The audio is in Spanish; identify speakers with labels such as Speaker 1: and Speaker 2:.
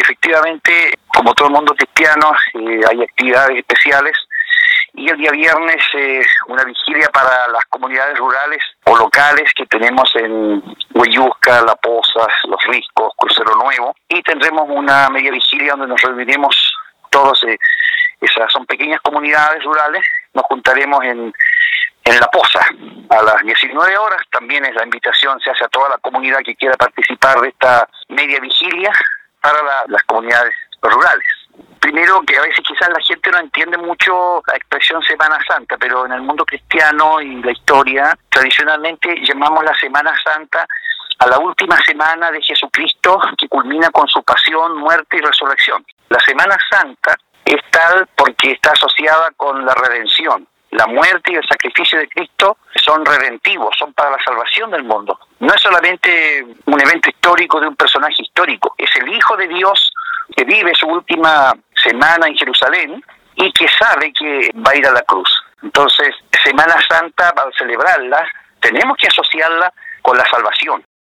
Speaker 1: efectivamente, como todo el mundo cristiano, hay actividades especiales y el día viernes una vigilia para las comunidades rurales o locales que tenemos en Hueyusca, La Pozas, Los Riscos, Crucero Nuevo, y tendremos una media vigilia donde nos reuniremos todos, esas son pequeñas comunidades rurales, nos juntaremos en La Poza a las 19 horas. También es la invitación, se hace a toda la comunidad que quiera participar de esta media vigilia para las comunidades rurales. Primero, que a veces quizás la gente no entiende mucho la expresión Semana Santa, pero en el mundo cristiano y la historia, tradicionalmente llamamos la Semana Santa a la última semana de Jesucristo, que culmina con su pasión, muerte y resurrección. La Semana Santa es tal porque está asociada con la redención. La muerte y el sacrificio de Cristo son redentivos, son para la salvación del mundo. No es solamente un evento histórico de un personaje histórico, es el Hijo de Dios que vive su última semana en Jerusalén y que sabe que va a ir a la cruz. Entonces, Semana Santa, al celebrarla, tenemos que asociarla con la salvación.